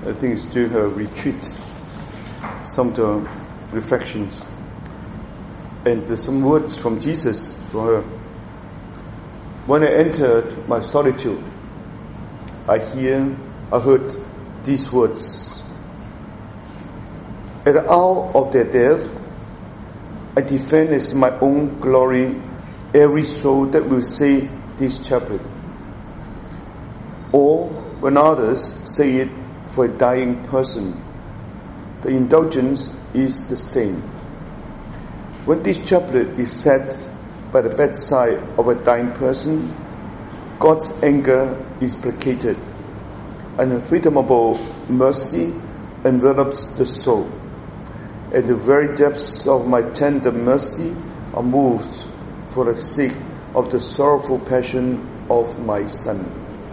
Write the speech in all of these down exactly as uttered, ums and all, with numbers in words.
I think it's during her retreat, some of the reflections, and there's some words from Jesus for her. When I entered my solitude, I hear, I heard these words. At the hour of their death, I defend as my own glory every soul that will say this chaplet, or when others say it for a dying person. The indulgence is the same. When this chaplet is said by the bedside of a dying person, God's anger is placated. An unfathomable mercy envelops the soul. At the very depths of my tender mercy are moved for the sake of the sorrowful passion of my Son.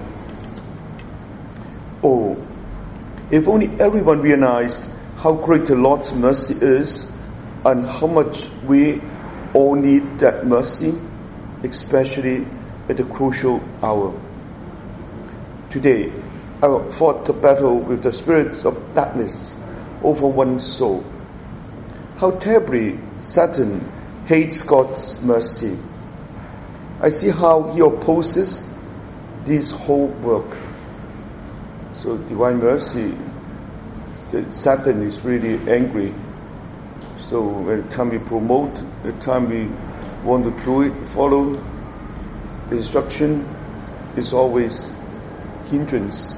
Oh, if only everyone realized how great the Lord's mercy is and how much we all need that mercy, especially at the crucial hour. Today, I fought the battle with the spirits of darkness over one soul. How terribly Satan hates God's mercy. I see how he opposes this whole work. So divine mercy, Satan is really angry. So every time we promote, every time we want to do it, follow the instruction, is always hindrance.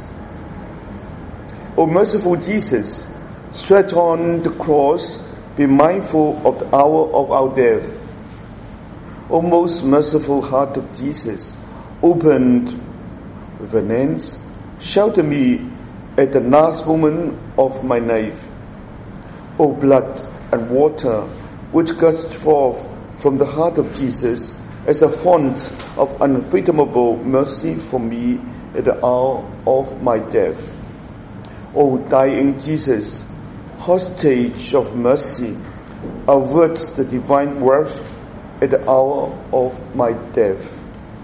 O merciful Jesus, stretch on the cross, be mindful of the hour of our death. O most merciful heart of Jesus, opened with an end, shelter me at the last moment of my life. O blood and water which gushed forth from the heart of Jesus as a font of unfathomable mercy for me at the hour of my death. O dying Jesus, hostage of mercy, avert the divine wrath at the hour of my death.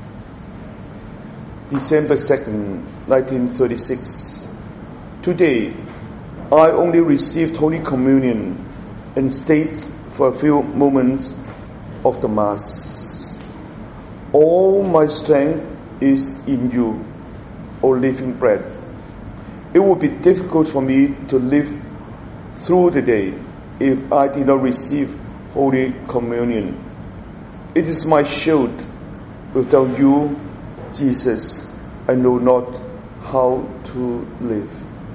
December second, nineteen thirty-six. Today, I only received Holy Communion and stayed for a few moments of the Mass. All my strength is in you, O living bread. It would be difficult for me to live through the day if I did not receive Holy Communion. It is my shield. Without you, Jesus, I know not how to live.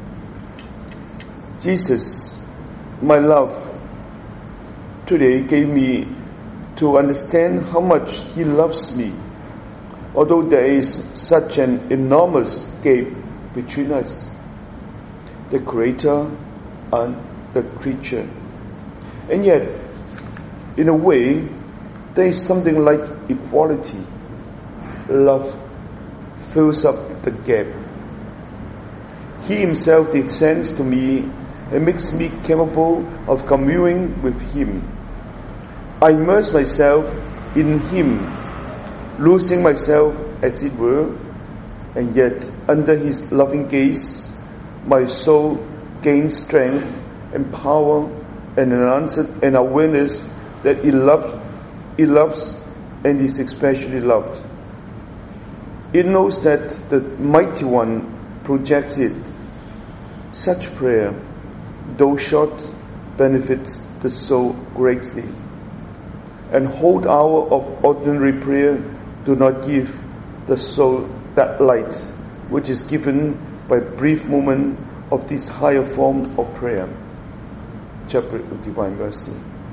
Jesus, my love, today gave me to understand how much He loves me, although there is such an enormous gap between us, the Creator and the creature. And yet, in a way, there is something like equality. Love fills up the gap. He Himself descends to me and makes me capable of communing with Him. I immerse myself in Him, losing myself as it were, and yet under His loving gaze, my soul gains strength and power and an answer and awareness that it loves, it loves and is especially loved. It knows that the Mighty One projects it. Such prayer, though short, benefits the soul greatly. And whole hour of ordinary prayer do not give the soul that light which is given by brief moment of this higher form of prayer. Chaplet of Divine Mercy.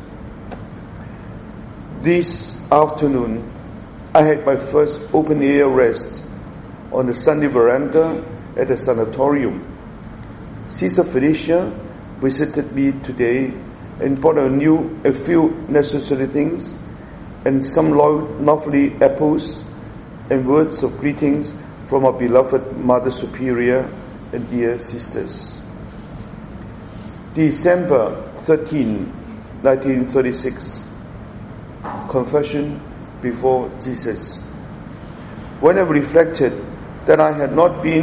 This afternoon, I had my first open-air rest on the sunny veranda at the sanatorium. Sister Felicia visited me today and brought a new, a few necessary things and some lovely apples and words of greetings from our beloved Mother Superior and dear sisters. December thirteenth, nineteen thirty-six. Confession before Jesus. When I reflected that I had not been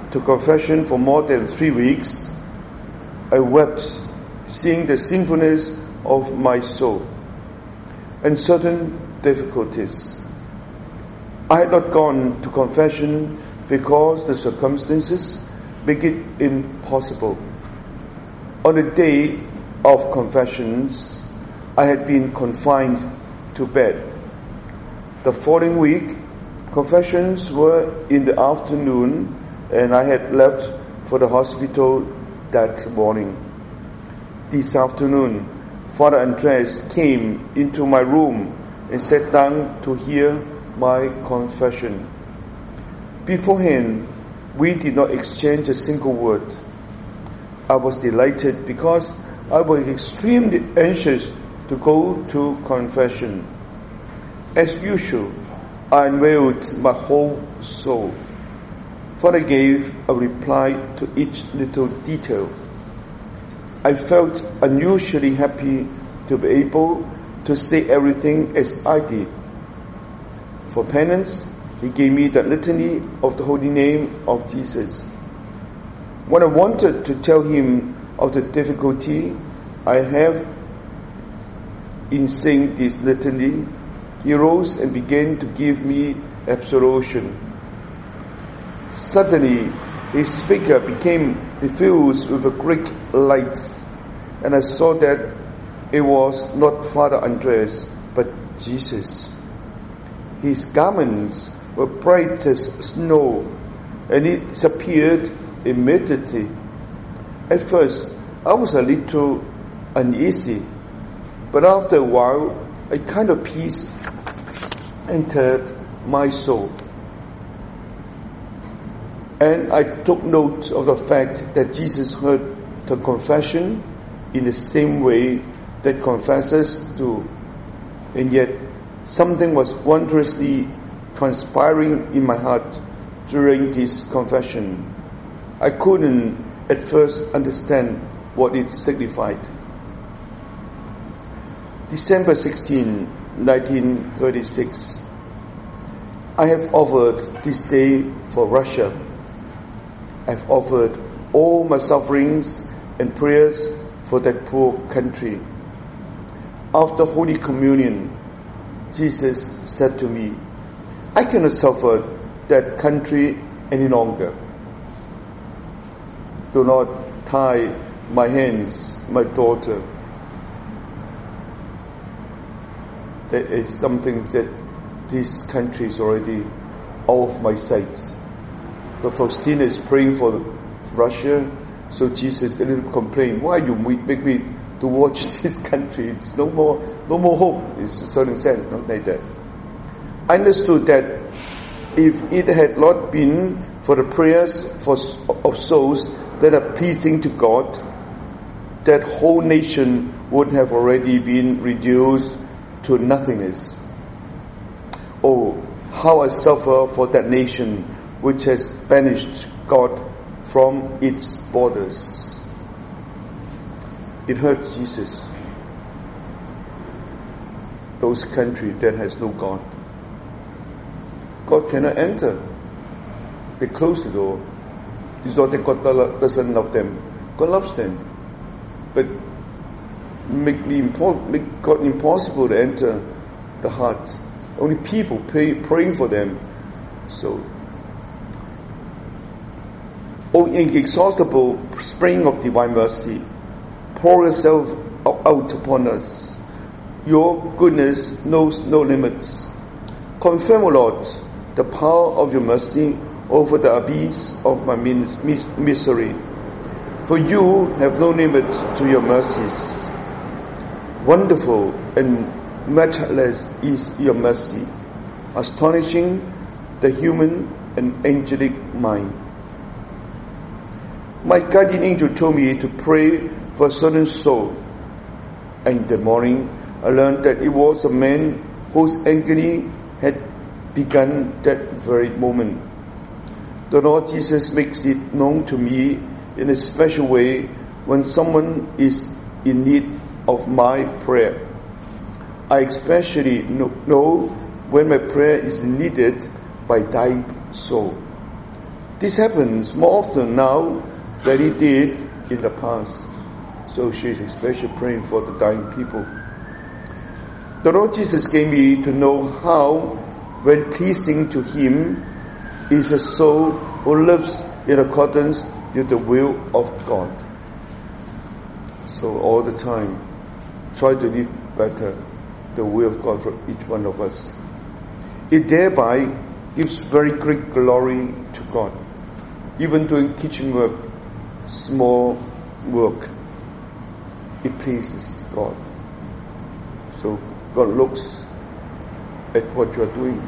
to confession for more than three weeks. I wept, seeing the sinfulness of my soul and certain difficulties. I had not gone to confession because the circumstances make it impossible. On the day of confessions, I had been confined to bed. The following week, confessions were in the afternoon, and I had left for the hospital that morning. This afternoon, Father Andres came into my room and sat down to hear my confession. Beforehand, we did not exchange a single word. I was delighted because I was extremely anxious to go to confession. As usual, I unveiled my whole soul. Father gave a reply to each little detail. I felt unusually happy to be able to say everything as I did. For penance, he gave me the litany of the holy name of Jesus. When I wanted to tell him of the difficulty I have in saying this litany, he rose and began to give me absolution. Suddenly, his figure became diffused with a great light, and I saw that it was not Father Andres, but Jesus. His garments were bright as snow, and it disappeared immediately. At first, I was a little uneasy, but after a while, a kind of peace entered my soul. And I took note of the fact that Jesus heard the confession in the same way that confessors do. And yet, something was wondrously transpiring in my heart during this confession. I couldn't at first understand what it signified. December sixteenth, nineteen thirty-six. I have offered this day for Russia. I have offered all my sufferings and prayers for that poor country. After Holy Communion, Jesus said to me, I cannot suffer that country any longer. Do not tie my hands, my daughter. That is something that this country is already off my sights. But Faustina is praying for Russia, so Jesus a little complained, why you make me to watch this country? It's no more, no more hope, in a certain sense, not like that. I understood that if it had not been for the prayers for, of souls that are pleasing to God, that whole nation would have already been reduced to nothingness. Oh, how I suffer for that nation which has banished God from its borders. It hurts Jesus. Those countries that has no God. God cannot enter. They close the door. It's not that God doesn't love them. God loves them. But make, the impo- make God impossible to enter the heart. Only people pray, praying for them. So, O inexhaustible spring of divine mercy, pour yourself out upon us. Your goodness knows no limits. Confirm, O Lord, the power of your mercy over the abyss of my misery. For you have no limit to your mercies. Wonderful and matchless is your mercy, astonishing the human and angelic mind. My guardian angel told me to pray for a certain soul, and in the morning I learned that it was a man whose agony had begun that very moment. The Lord Jesus makes it known to me in a special way when someone is in need of my prayer. I especially know when my prayer is needed by dying soul. This happens more often now than it did in the past. So she is especially praying for the dying people. The Lord Jesus gave me to know how very pleasing to Him is a soul who lives in accordance with the will of God. So all the time, try to live better the will of God for each one of us. It thereby gives very great glory to God. Even doing kitchen work, small work, it pleases God. So God looks at what you are doing.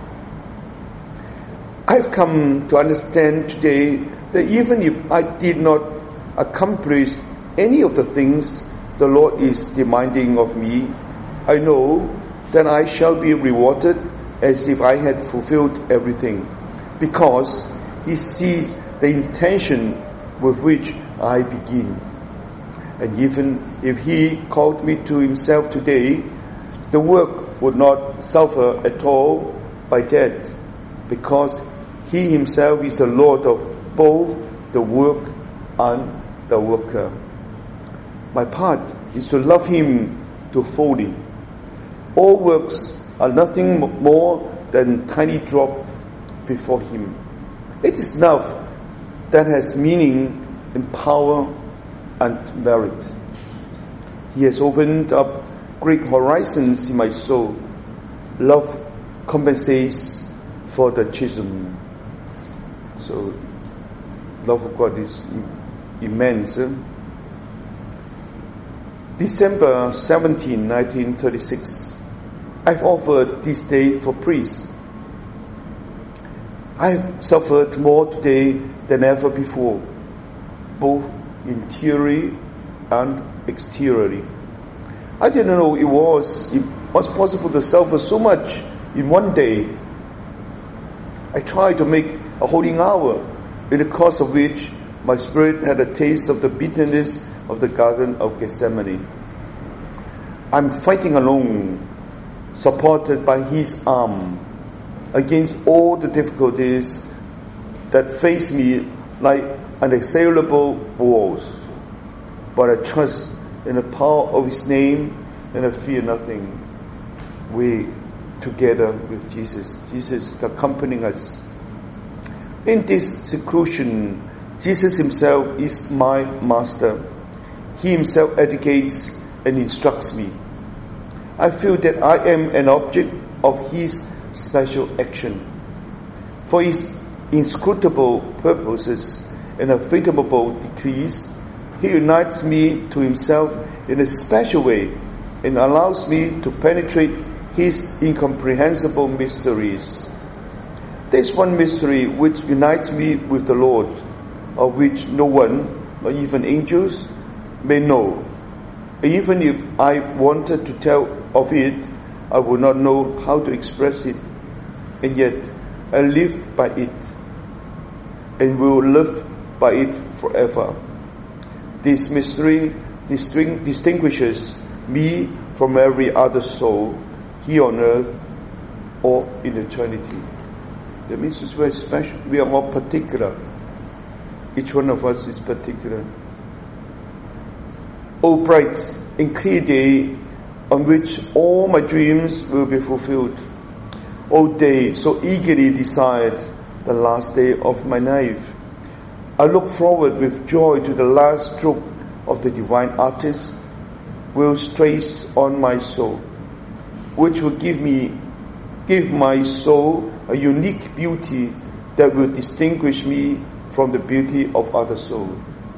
I've come to understand today that even if I did not accomplish any of the things the Lord is demanding of me, I know that I shall be rewarded as if I had fulfilled everything, because He sees the intention with which I begin. And even if He called me to Himself today, the work would not suffer at all by that, because He Himself is the Lord of both the work and the worker. My part is to love Him to fully. All works are nothing more than tiny drop before Him. It is love that has meaning and power and merit. He has opened up great horizons in my soul. Love compensates for the schism. So, love of God is immense. December seventeenth, nineteen thirty-six. I've offered this day for priests. I've suffered more today than ever before, both interiorly and exteriorly. I didn't know it was it was possible to suffer so much in one day. I tried to make a holy hour, in the course of which my spirit had a taste of the bitterness of the Garden of Gethsemane. I'm fighting alone, supported by His arm, against all the difficulties that face me like unassailable walls. But I trust in the power of His name, and I fear nothing. We, together with Jesus, Jesus is accompanying us. In this seclusion, Jesus Himself is my master. He Himself educates and instructs me. I feel that I am an object of His special action. For His inscrutable purposes and unfathomable decrees, He unites me to Himself in a special way and allows me to penetrate His incomprehensible mysteries. There is one mystery which unites me with the Lord, of which no one, not even angels, may know. Even if I wanted to tell of it, I would not know how to express it. And yet, I live by it, and will live by it forever. This mystery distinguishes me from every other soul, here on earth or in eternity. That means it's very special. We are more particular. Each one of us is particular. O bright and clear day on which all my dreams will be fulfilled. O day so eagerly desired, the last day of my life. I look forward with joy to the last stroke of the divine artist will trace on my soul, which will give me, give my soul a unique beauty that will distinguish me from the beauty of other souls.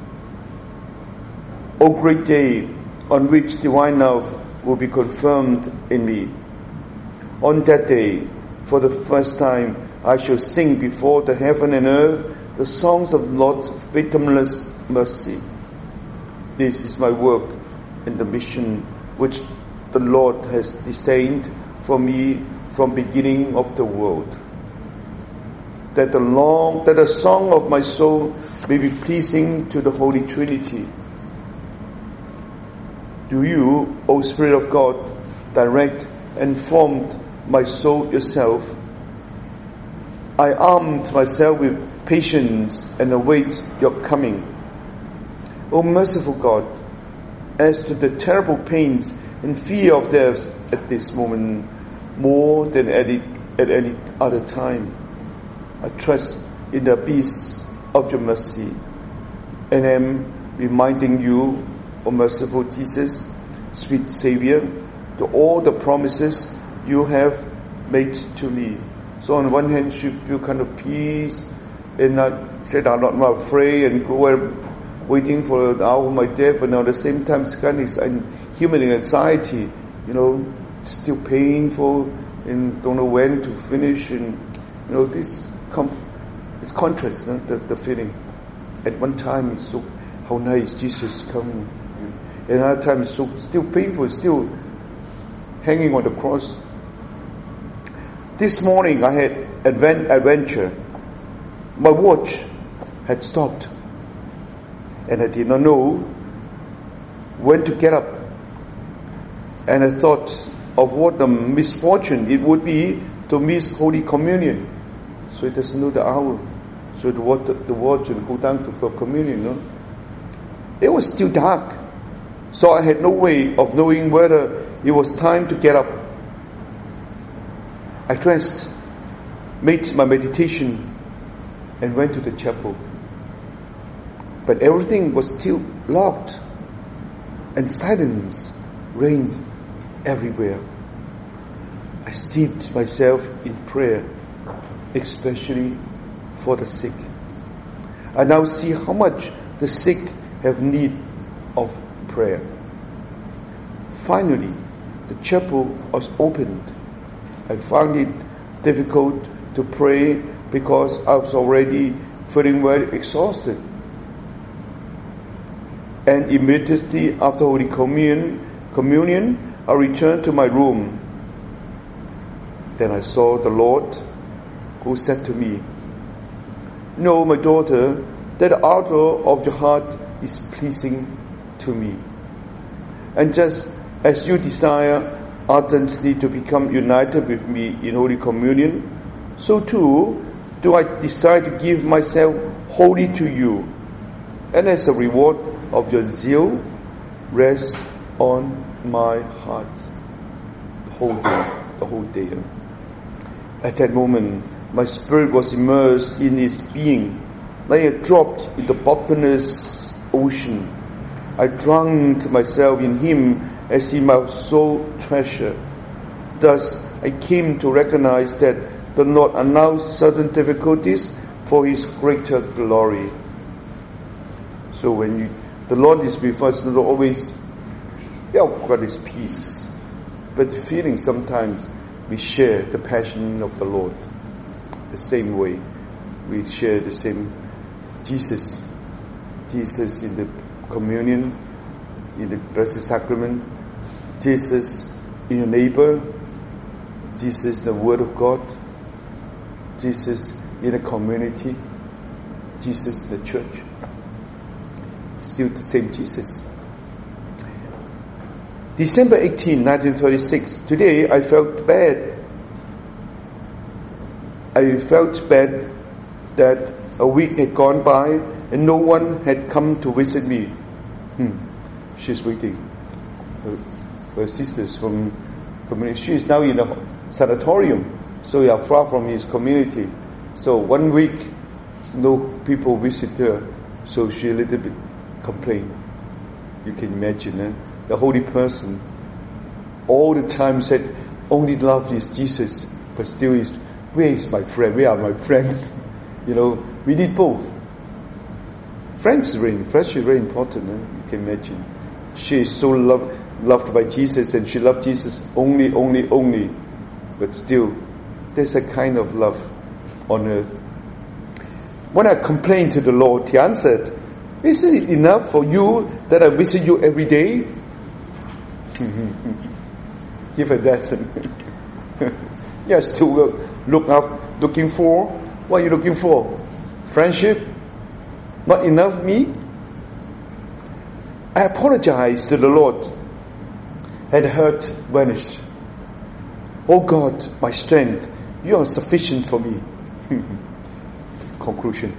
O great day on which divine love will be confirmed in me. On that day, for the first time, I shall sing before the heaven and earth the songs of Lord's fathomless mercy. This is my work and the mission which the Lord has destined for me from beginning of the world. That the long, that the song of my soul may be pleasing to the Holy Trinity. Do you, O Spirit of God, direct and form my soul yourself? I armed myself with patience and await your coming. O merciful God, as to the terrible pains and fear of death at this moment, more than at, it, at any other time, I trust in the abyss of your mercy, and am reminding you, O merciful Jesus, sweet Savior, to all the promises you have made to me. So on one hand, you feel kind of peace, and not said I'm not, not afraid, and go waiting for the hour of my death, but at the same time, it's kind of human anxiety, you know, still painful, and don't know when to finish, and you know, this com- it's contrast, no? the, the feeling. At one time, it's so, how nice Jesus come. And another time, it's so still painful, still hanging on the cross. This morning, I had advent, adventure. My watch had stopped, and I did not know when to get up. And I thought of what a misfortune it would be to miss Holy Communion. So it doesn't know the hour. So the watch, the watch will go down to for communion. No? It was still dark. So I had no way of knowing whether it was time to get up. I dressed, made my meditation, and went to the chapel. But everything was still locked, and silence reigned everywhere. I steeped myself in prayer, especially for the sick. I now see how much the sick have need of prayer. Finally, the chapel was opened. I found it difficult to pray because I was already feeling very exhausted. And immediately after Holy Communion, communion, I returned to my room. Then I saw the Lord, who said to me, "Know, my daughter, that the ardor of your heart is pleasing to me. And just as you desire ardently to become united with me in Holy Communion, so too do I desire to give myself wholly to you. And as a reward of your zeal, rest on my heart the whole day, the whole day." At that moment, my spirit was immersed in His being, like a drop in the bottomless ocean. I drowned myself in Him as in my sole treasure. Thus, I came to recognize that the Lord announced certain difficulties for His greater glory. So when you, the Lord is with us, the Lord always, yeah, God is peace. But the feeling sometimes we share the passion of the Lord. The same way we share the same Jesus. Jesus in the communion, in the Blessed Sacrament. Jesus in your neighbor. Jesus in the Word of God. Jesus in the community. Jesus in the church. Still the same Jesus. December eighteenth, nineteen thirty-six. Today I felt bad. I felt bad that a week had gone by and no one had come to visit me. Hmm. She's waiting. Her, her sisters from community. She is now in a sanatorium, so we are far from his community. So one week, no people visit her, so she a little bit complained. You can imagine, eh? The holy person all the time said, only love is Jesus, but still is, where is my friend? Where are my friends? You know, we need both. Friends are very, friends are very important. Eh? You can imagine. She is so loved, loved by Jesus, and she loved Jesus only, only, only. But still, there's a kind of love on earth. When I complained to the Lord, He answered, "Isn't it enough for you that I visit you every day?" Give a lesson. Yes, to look up, looking for. What are you looking for? Friendship? Not enough me? I apologized to the Lord, and hurt vanished. "Oh God, my strength, you are sufficient for me. Conclusion.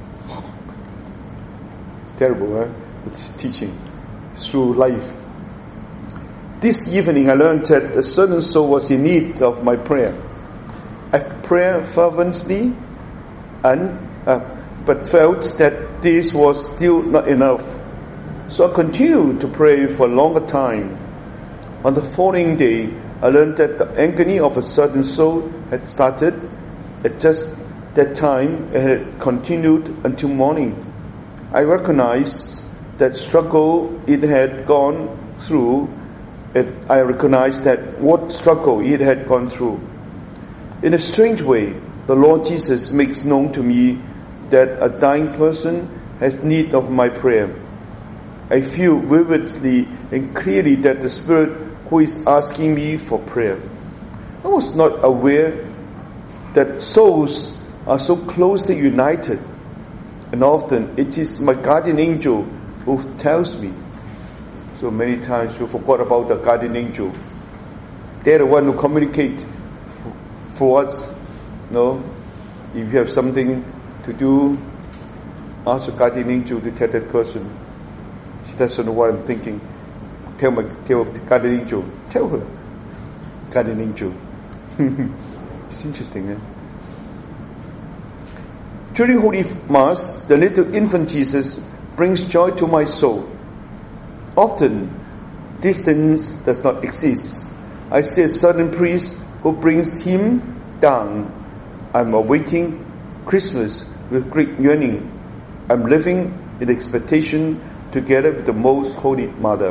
Terrible, huh? It's teaching through life. This evening I learned that a certain soul was in need of my prayer. I prayed fervently, and uh, but felt that this was still not enough. So I continued to pray for a longer time. On the following day, I learned that the agony of a certain soul had started. At just that time, it had continued until morning. I recognized that struggle it had gone through. I recognized that what struggle it had gone through. In a strange way, the Lord Jesus makes known to me that a dying person has need of my prayer. I feel vividly and clearly that the Spirit who is asking me for prayer. I was not aware that souls are so closely united, and often it is my guardian angel who tells me. So many times we forgot about the guardian angel. They're the one who communicate for us. No, if you have something to do, ask the guardian angel to tell that person. She doesn't know what I'm thinking. Tell my tell the guardian angel. Tell her, guardian angel. It's interesting, eh? During Holy Mass, the little infant Jesus brings joy to my soul. Often, distance does not exist. I see a certain priest who brings him down. I'm awaiting Christmas with great yearning. I'm living in expectation together with the Most Holy Mother.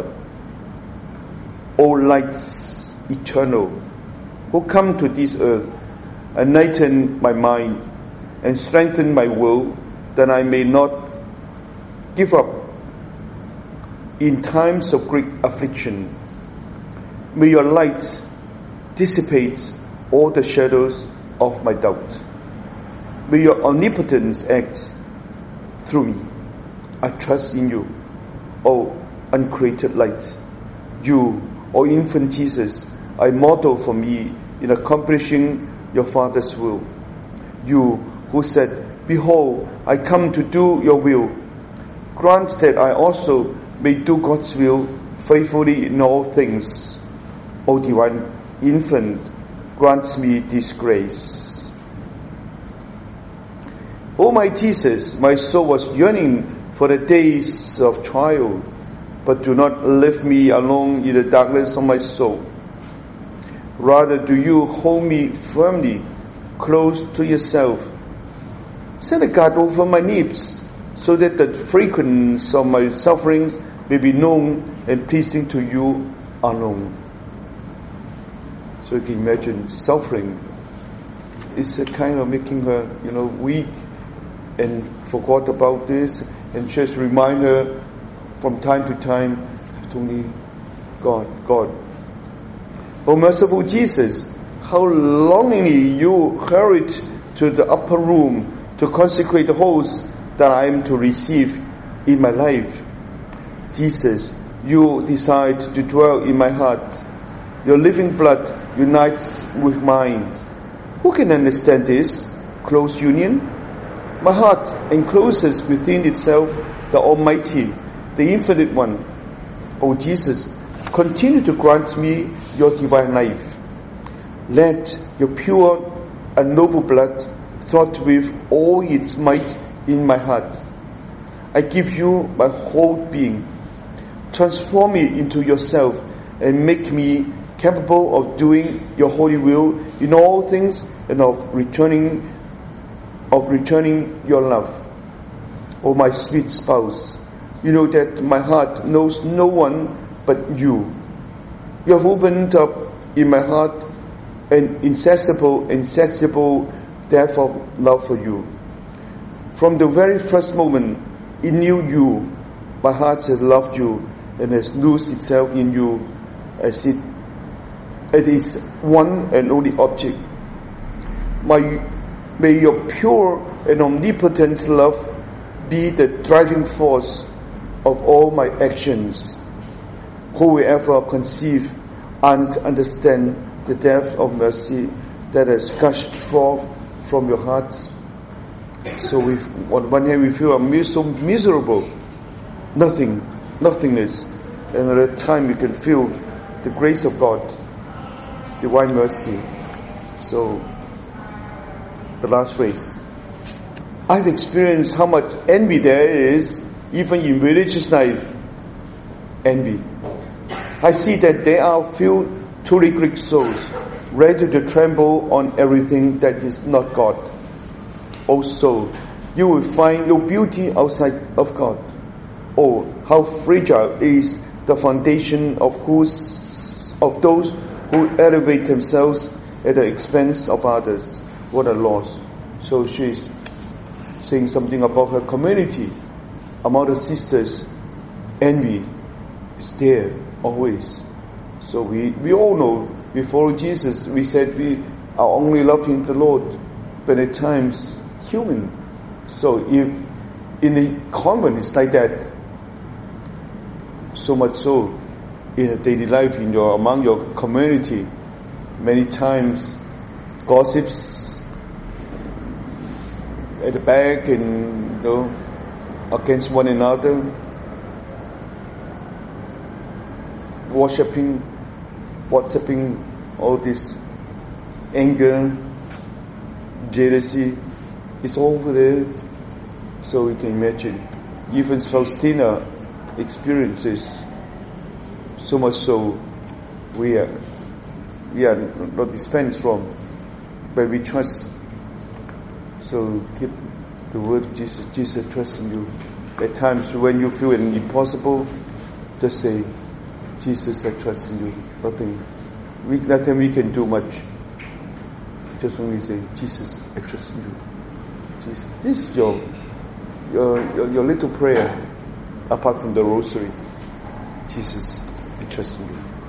O lights eternal, who come to this earth, enlighten my mind and strengthen my will, that I may not give up in times of great affliction. May your light dissipate all the shadows of my doubt. May your omnipotence act through me. I trust in you, O uncreated light. You, O infant Jesus, are a model for me in accomplishing your Father's will. You who said, behold, I come to do your will. Grant that I also may do God's will faithfully in all things. O divine infant, grant me this grace. O my Jesus, my soul was yearning for the days of trial, but do not leave me alone in the darkness of my soul. Rather, do you hold me firmly close to yourself. Set a guard over my lips, so that the frequency of my sufferings may be known and pleasing to you alone. So you can imagine suffering is a kind of making her, you know, weak and forgot about this, and just remind her from time to time, it's only God, God. O merciful Jesus, how longingly you hurried to the upper room to consecrate the host that I am to receive in my life. Jesus, you decide to dwell in my heart. Your living blood unites with mine. Who can understand this close union? My heart encloses within itself the Almighty, the Infinite One. O Jesus, continue to grant me your divine life. Let your pure and noble blood throb with all its might in my heart. I give you my whole being. Transform me into yourself and make me capable of doing your holy will in all things, and of returning of returning your love. O my sweet spouse, you know that my heart knows no one but you. You have opened up in my heart an insatiable, insatiable depth of love for you. From the very first moment it knew you, my heart has loved you and has loosed itself in you as it it is one and only object. My, may your pure and omnipotent love be the driving force of all my actions. Who will ever conceive and understand the depth of mercy that has gushed forth from your hearts. So we, on one hand we feel I'm so miserable, nothing, nothingness. And at a time we can feel the grace of God, divine mercy. So, the last phrase. I've experienced how much envy there is, even in religious life. Envy. I see that there are few truly Greek souls ready to tremble on everything that is not God. Also, you will find no beauty outside of God. Oh, how fragile is the foundation of whose, of those who elevate themselves at the expense of others. What a loss. So she's saying something about her community. Among the sisters, envy is there always. So we, we all know, we follow Jesus, we said we are only loving the Lord, but at times human. So if in a convent it's like that, so much so in a daily life, in your among your community, many times gossips at the back and, you know, against one another, worshipping, WhatsApping, all this anger, jealousy, it's all over there. So we can imagine. Even Faustina experiences so much so we are we are not dispensed from, but we trust. So keep the word of Jesus. Jesus trusts in you. At times when you feel it impossible, just say, Jesus, I trust in you. Nothing, we, nothing we can do much. Just only say, Jesus, I trust in you. Jesus, this is your your your, your little prayer, apart from the rosary. Jesus, I trust in you.